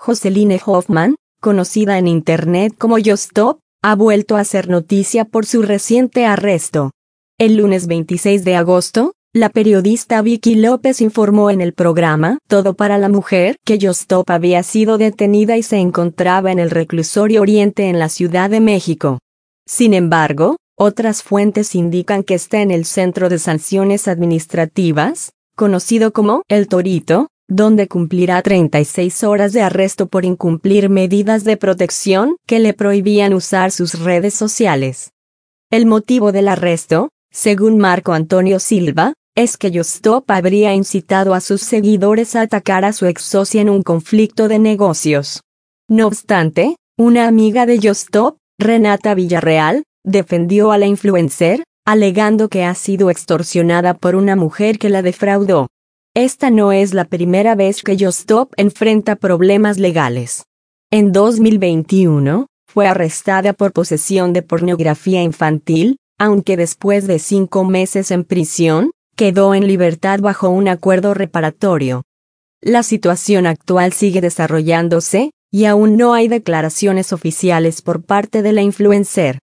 Joseline Hoffman, conocida en Internet como Yostop, ha vuelto a hacer noticia por su reciente arresto. El lunes 26 de agosto, la periodista Vicky López informó en el programa Todo para la Mujer que Yostop había sido detenida y se encontraba en el reclusorio Oriente en la Ciudad de México. Sin embargo, otras fuentes indican que está en el Centro de Sanciones Administrativas, conocido como El Torito, donde cumplirá 36 horas de arresto por incumplir medidas de protección que le prohibían usar sus redes sociales. El motivo del arresto, según Marco Antonio Silva, es que Yostop habría incitado a sus seguidores a atacar a su ex socia en un conflicto de negocios. No obstante, una amiga de Yostop, Renata Villarreal, defendió a la influencer, alegando que ha sido extorsionada por una mujer que la defraudó. Esta no es la primera vez que Yostop enfrenta problemas legales. En 2021, fue arrestada por posesión de pornografía infantil, aunque después de 5 meses en prisión, quedó en libertad bajo un acuerdo reparatorio. La situación actual sigue desarrollándose, y aún no hay declaraciones oficiales por parte de la influencer.